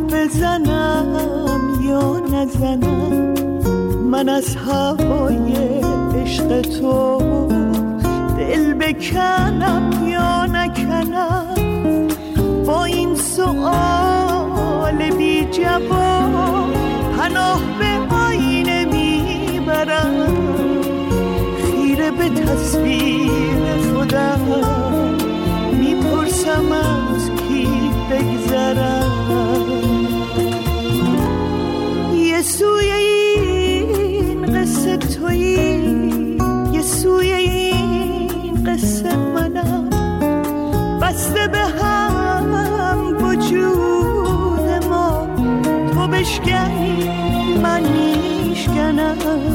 بزنم یا نزنم، من از هوای عشق تو دل بکنم یا نکنم. با این سؤال بی جواب پناه به آینه میبرم، خیره به تصویر خودم میپرسم از کی بگذرم. یه سوی این قصه تویی، یه سوی این قصه منم، بسته به هم وجود ما، تو بشکنی من میشکنم.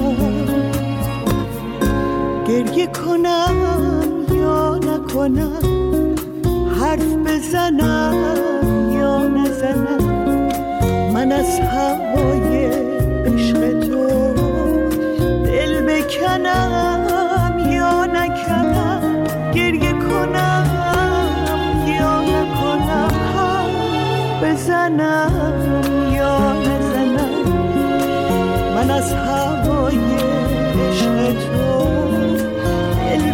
گریه کنم یا نکنم، حرف بزنم یا نزنم، من از هوای عشق تو دل بکنم یا نکنم. گریه کنم یا نکنم، حرف بزنم یا نزنم، من از هوای عشق تو دل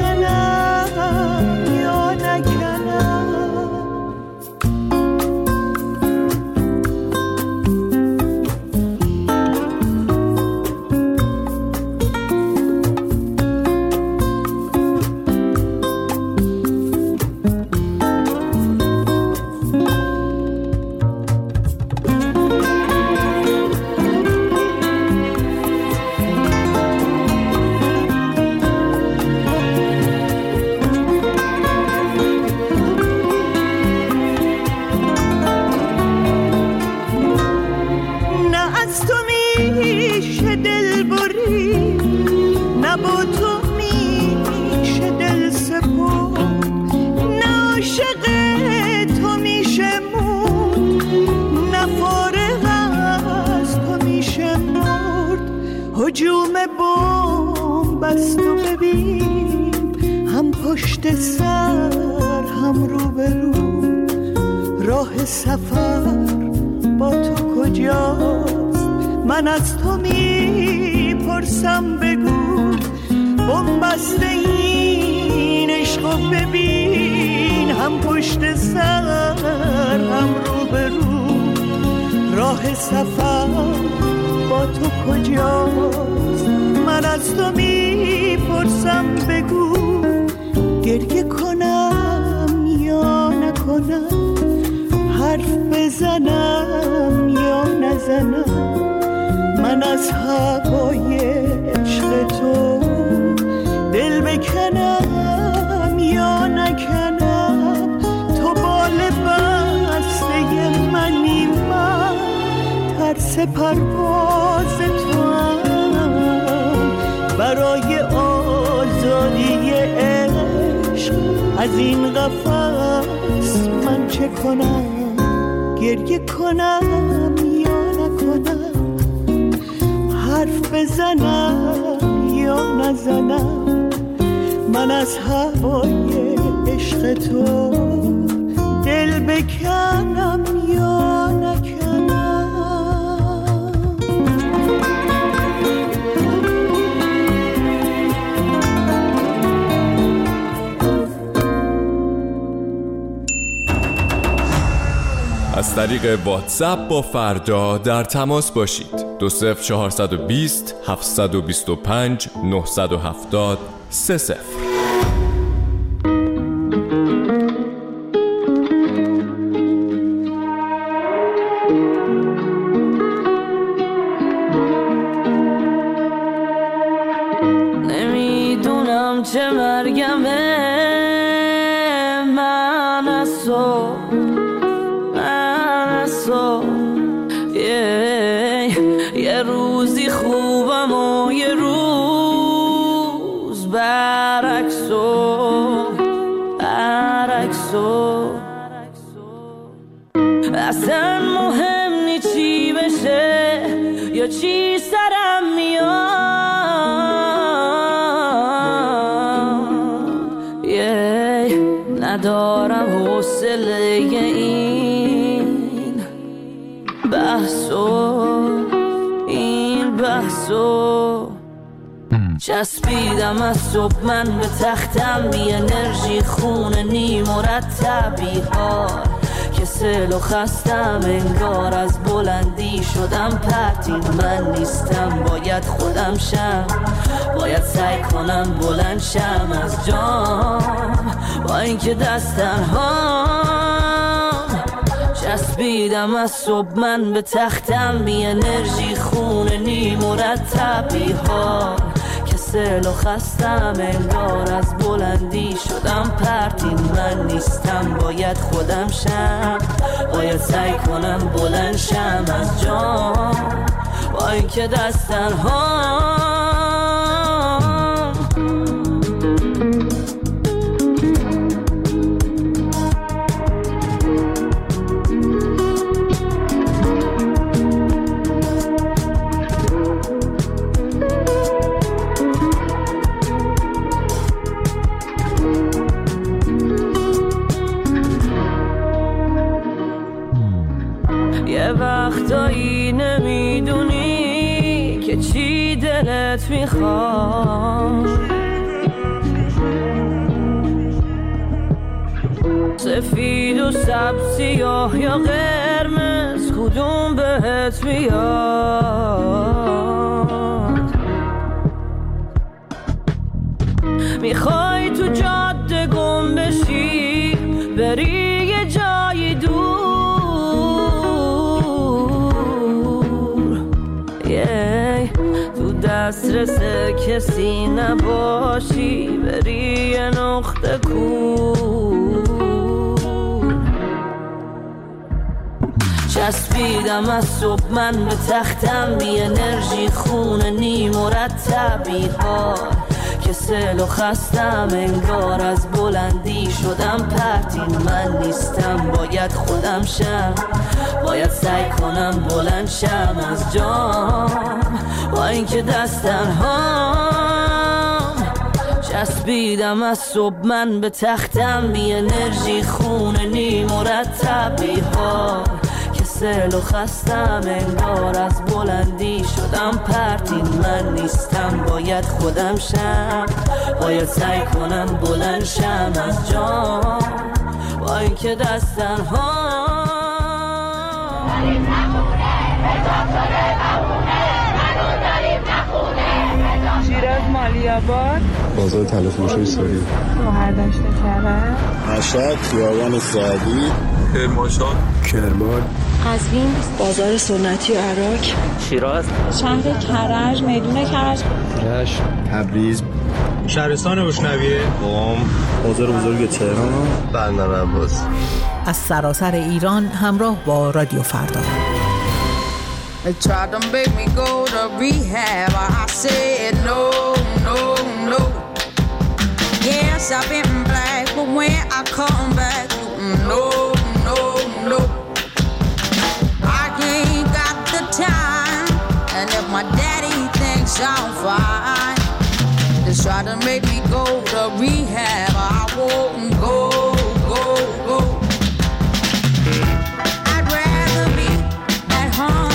بکنم یا نکنم. هجوم بمب است و ببین، هم پشت سر هم رو به رو، راه سفر با تو کجاست؟ من از تو میپرسم بگو، بمب است این عشق و ببین، هم پشت سر هم رو به رو، راه سفر با تو کجاست؟ من از تو میپرسم بگو، گریه کنم یا نکنم، حرف بزنم یا نزنم، من از هوای عشق تو دل بکنم یا نکنم. تو بال بسته منی، من ترس پرواز تو هم، برای آزادی عشق از این قفس من چه کنم؟ گریه کنم یا نکنم، حرف بزنم یا نزنم، من از هوای عشق تو دل بکنم یا نکنم. از طریق واتساپ با فردا در تماس باشید. 20420 725 970 30. نمیدونم چه مرگمه، من از تو یه روزی خوبم و یه روز برعکسو اصلا مهم نی چی بشه یا چی سرم میاد، ندارم حوصله این این بحثو چسبیدم از صبح من به تختم، بی انرژی خونه نی مرتبی ها که سل و خستم، انگار از بلندی شدم پرتین. من نیستم باید خودم شم، باید سعی کنم بلند شم از جام، با اینکه دست تنهام. چسبیدم از صبح من به تختم، بی انرژی خونه نی مرتبی ها که سل و خستم، انگار از بلندی شدم پرتین. من نیستم باید خودم شم، باید سعی کنم بلند شم از جام، با اینکه دست تنهام. وقتایی نمیدونی که چی دلت میخواد، سفید و سبز، سیاه یا قرمز، کدوم بهت میاد؟ میخوای تو جاده گم بشی، بری یه جایی دور، تو دسترس کسی نباشی، بری یه نقطه کور. چسبیدم از صبح من به تختم، بی انرژی خونه نی مرتبی ها که سل و خستم، انگار از بلندی شدم پرتین. من نیستم باید خودم شم، باید سعی کنم بلند شم از جام، با اینکه دست تنهام. چسبیدم از صبح من به تختم، بی انرژی خونه نی مرتبی ها که سل و خستم، انگار از بلندی شدم پرتین. من نیستم باید خودم شم، باید سعی کنم بلند شم از جام، با اینکه دست تنهام. شیراز مالی‌آباد، بازار تلفروشی ساری، شهردشت کرد، مشهد، خیابان سعدی، کرمانشاه، کرمان، قزوین، بازار سنتی عراق، شیراز، شهر کرج، میدون کرج، رشت، تبریز، شهرستان بشنویه، قم، بازار بزرگ تهران، بندر عباس. از سراسر ایران همراه با رادیو فردا. They tried to make me go to rehab. I said no, no, no. Yes, I've been black, but when I come back, no, no, no. I ain't got the time, and if my daddy thinks I'm fine, they try to make me go to rehab. I won't go, go, go. I'd rather be at home.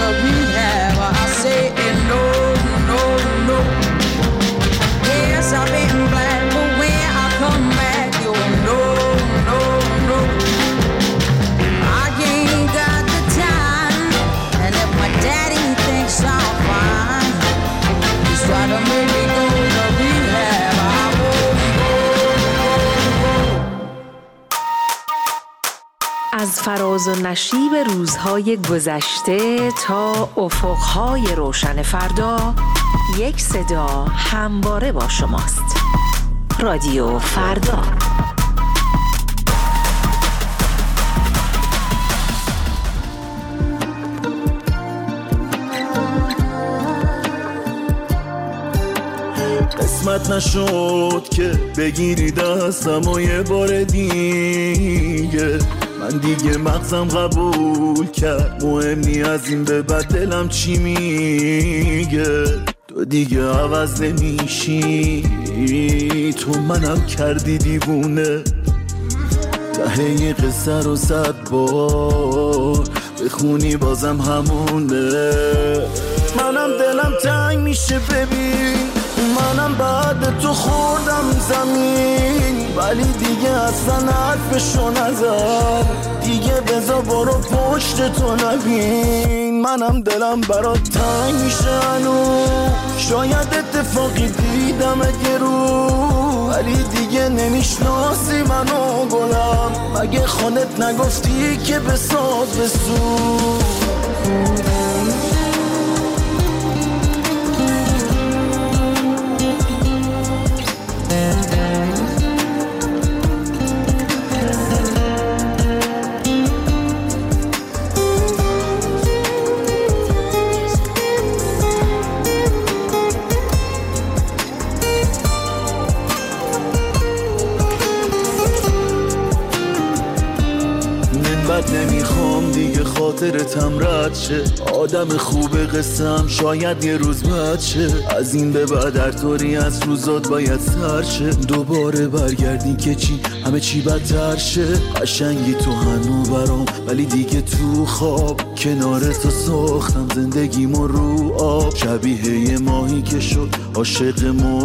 rehab. I say no, no, no. Yes, I've been black, but when I come back, you'll no, no, no. I ain't got the time, and if my daddy thinks I'm fine, he's trying to make me go to rehab. I won't go. از فراز و نشیب روزهای گذشته تا افقهای روشن فردا، یک صدا همواره با شماست. رادیو فردا. قسمت نشد که بگیری دستم و یه بار دیگه، من دیگه مغزم قبول کرد مهم نی از این به بعد دلم چی میگه. تو دیگه عوض نمیشی، تو منم کردی دیوونه. ته قصه رو 100 بار بخونی بازم همونه. منم دلم تنگ میشه ببین، منم بعد تو خوردم زمین، ولی دیگه اصلا حرفشو نزد. دیگه بذار برو پشت تو نبین. منم دلم برات تنگ میشه هنوز، شاید اتفاقی دیدم اگه رو، ولی دیگه نمیشناسی منو گلم. مگه خودت نگفتی که بساز بسوز؟ نمیخوام دیگه خاطرتم رد شه، آدم خوب قسم شاید یه روز بد شه. از این به بعد هر طوری از روزات باید سر شه. دوباره برگردی که چی همه چی بدتر شه. قشنگی تو هنو برام، ولی دیگه تو خواب کنار تو ساختم زندگیمو رو آب. شبیه یه ماهی که شد عاشق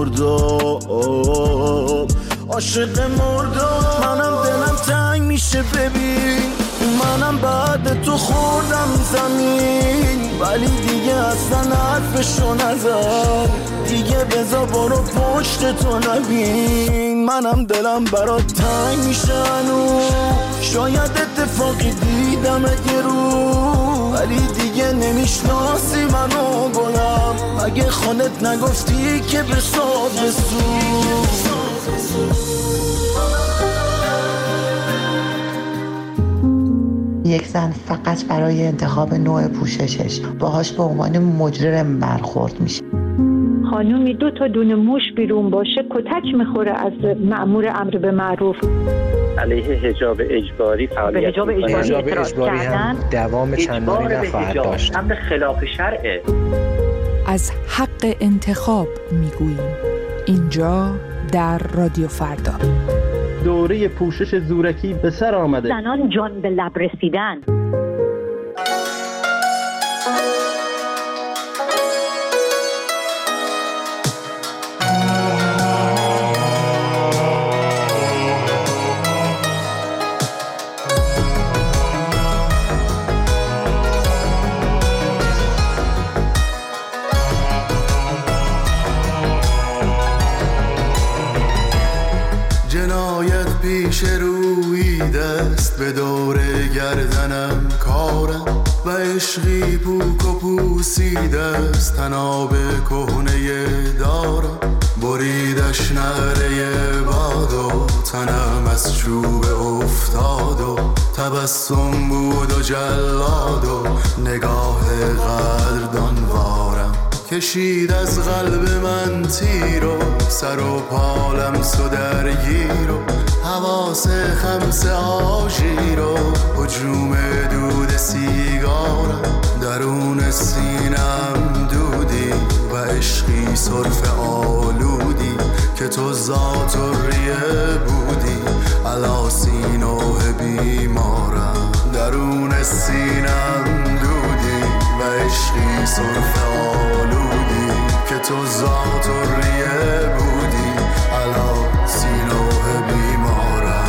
مرداب، عاشق مرداب. منم دلم تنگ میشه ببین، منم بعد تو خوردم زمین، ولی دیگه اصلا حرفشو نزد. دیگه بذار برو پشت تو نبین. منم دلم برات تنگ میشه هنوز، شاید اتفاقی دیدم اگه رو، ولی دیگه نمیشناسی منو گلم. مگه خودت نگفتی که بساز بسوز؟ یک زن فقط برای انتخاب نوع پوششش باهاش به عنوان مجرم برخورد میشه. خانومی 2 تا دونه موش بیرون باشه کتک میخوره از مأمور امر به معروف. علیه حجاب اجباری فعالیت حجاب اجباری هم دوام چندانی نخواهد داشت. امر خلاف شرعه. از حق انتخاب میگوییم اینجا در رادیو فردا. دوره پوشش زورکی به سر آمده. زنان جان به لب رسیدن. پیش روی دست به دور گردنم کارم و عشقی پوک و پوسیده است تناب کهنه دارم. بریدش نعره باد و تنم از چوب افتاد و تبسم بود و جلاد و نگاه قدردان وارم. کشید از قلب من تیر و سر و پالم سو درگیر و حواس خمس آژیر و هجوم دود سیگارم. درون سینم دودی و عشقی صرف آلودی که تو ذات و ریه بودی علا سینوه بیمارم. درون سینم دودی و عشقی زاتوریه بودی الان سینوه بیمارم.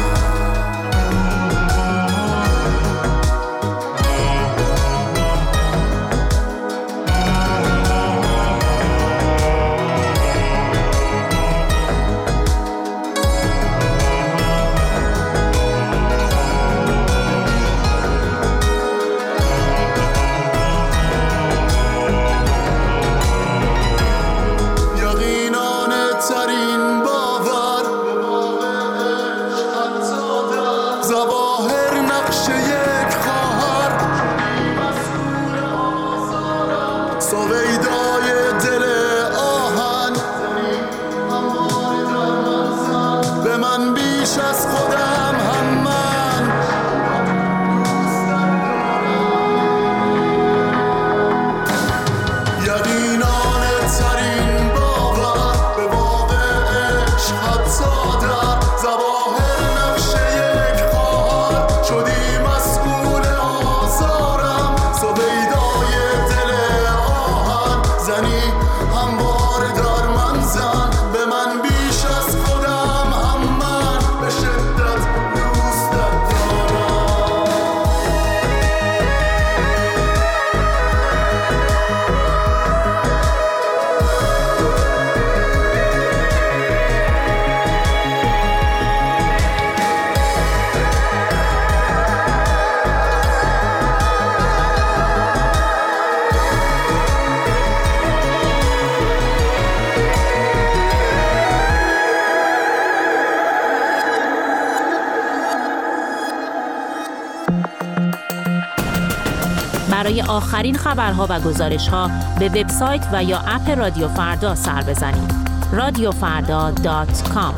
برای آخرین خبرها و گزارش‌ها به وبسایت و یا اپ رادیو فردا سر بزنید. radiofarda.com.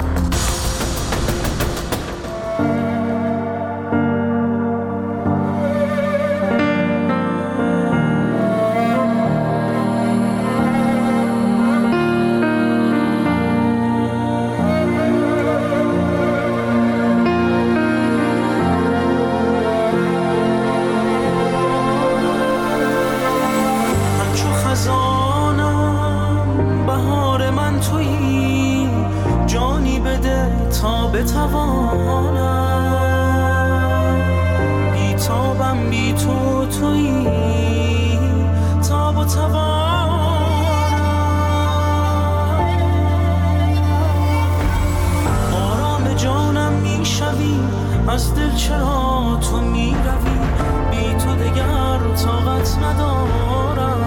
از دل چرا تو می روی، بی تو دگر طاقت ندارم.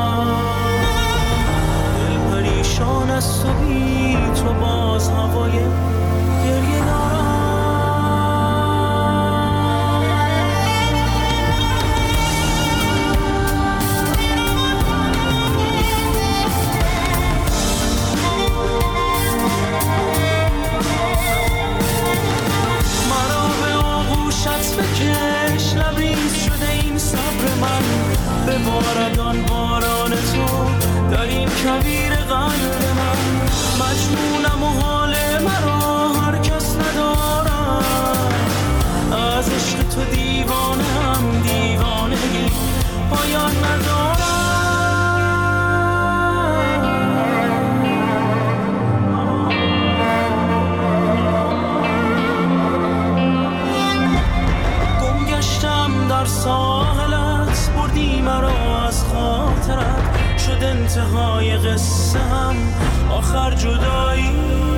دل پریشان است و بی تو باز هوای گریه دارم. بکش لبریز شده این صبر من، به باردان باران تو در این کویر قلب من. مجنونم و حال مرا هر کس ندارم، از عشق تو دیوانم، دیوانگی پایان ندارم. در ساحلت بردی مرا از خاطرت، شد انتهای قصه هم آخر جدایی.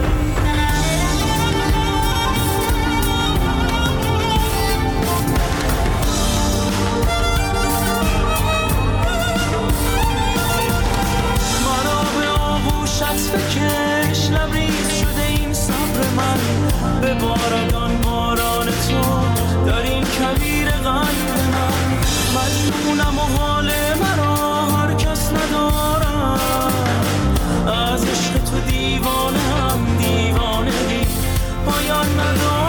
مرا به آغوشت بکش لبریز شده این صبر من، به باردان باران تو در این کویر قلب من. مجنونم و حال مرا هر کس ندارم، از عشق تو دیوانم، دیوانگی پایان ندارم.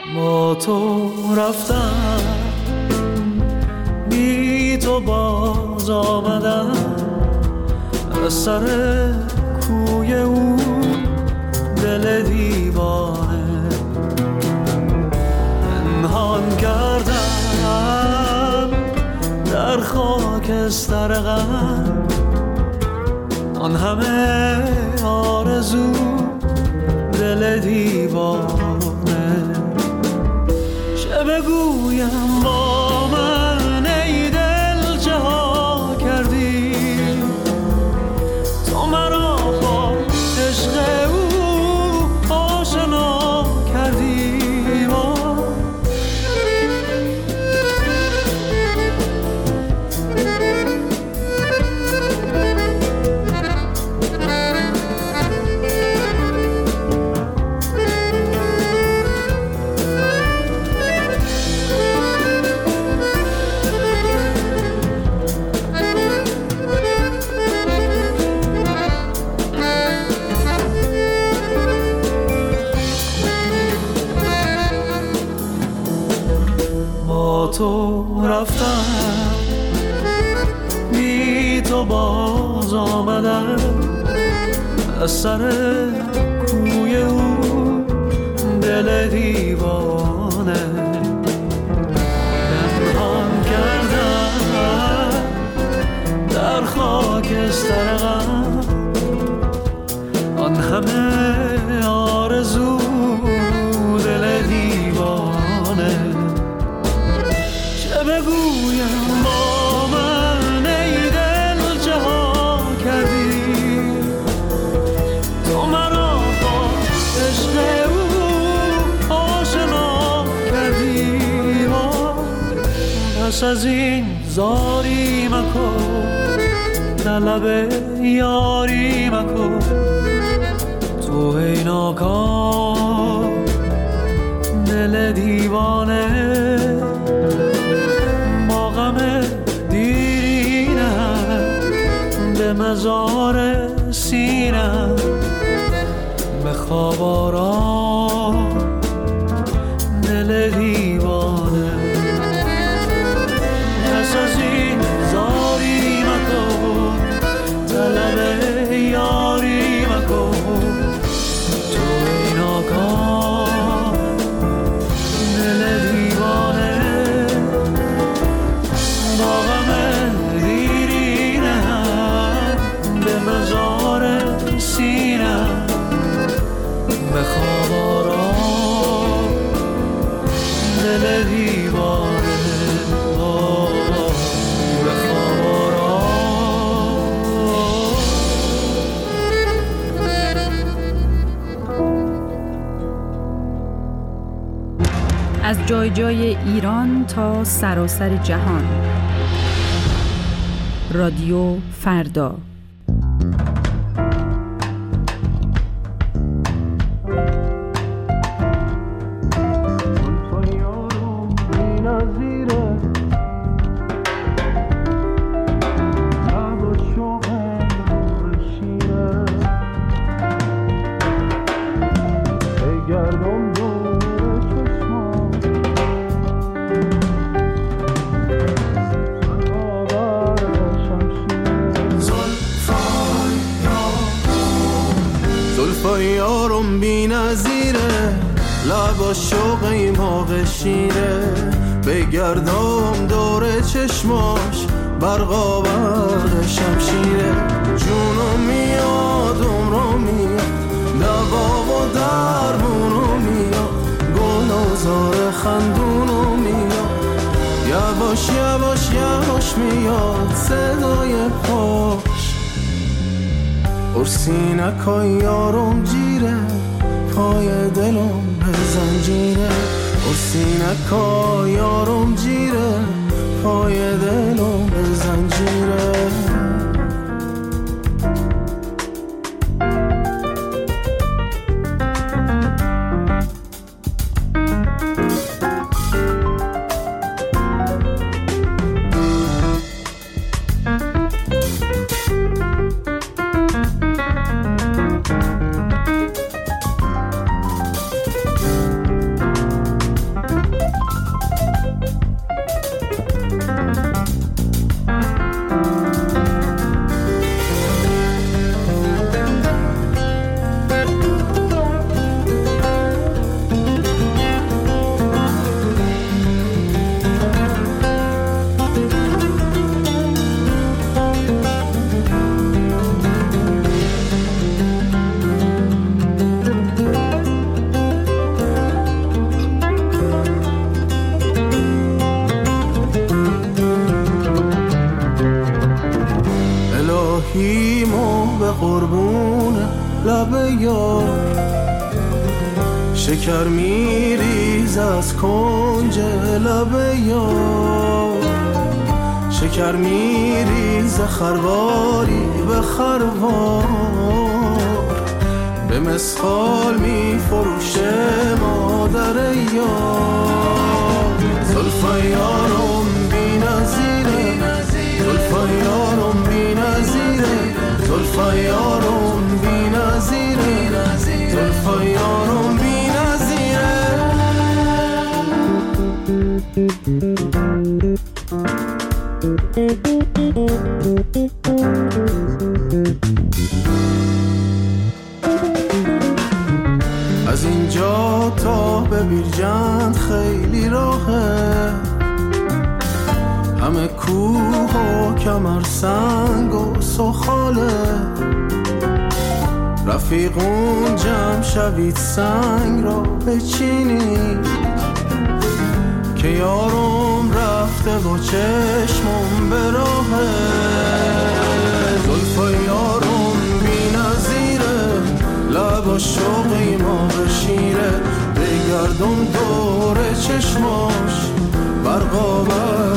با تو رفتم بی تو باز آمدم از سر کوی او دل دیوانه پنهان کردم در خاکستر غم آن همه آرزو دل دیوانه چه بگویم با من ای دل چه ها کردی تو مرا با عشق او آشنا کردی تو رفتم بی تو باز آمدم از سر کوی او دل دیوانه پنهان کردم در خاکستر غم آن همه آرزو دل دیوانه بگویم با من ای دل چه ها کردی تو مرا با عشق او آشنا کردی پس از این زاری مکن طلب یاری مکن تو ای ناکام دل دیوانه به مزار سینم به خواب آرام دل دیوانه پس از این زاری مکن طلب یاری مکن تو ای ناکام دل دیوانه با غم مزار سینم به خواب آرام دل دیوانه به خواب آرام. از جای جای ایران تا سراسر جهان رادیو فردا. یارم بی نظیره لبا شوقی ما بشیره بگردم دور چشماش برقاورد شمشیره جونم میاد عمرم میاد دوا و درمونم میاد گل و زار خندونم میاد یواش یواش یواش میاد صدای پاش ارسینکای یارم جیره پای دلم به زنجیره ارسینکای یارم جیره پای دلم به زنجیره قربون لب یار. شکر میریز از کنج لب یار، شکر میریز خرواری به خروار، به مسخال میفروشه مادر یار. زلفای یارم بی نظیره، زلفای یارم بی نظیره، زلفای یارم بی نظیره، زلفای یارم بی نظیره. از اینجا تا به بیرجند خیلی راهه، همه کوه و کمر سنگ و سخاله. رفیقون جمع شوید سنگ را بچینید، که یارم رفته و چشمم به راهه. زلفای یارم بی نظیره، لب شوقی ما بشیره، بگردم دور چشماش برقا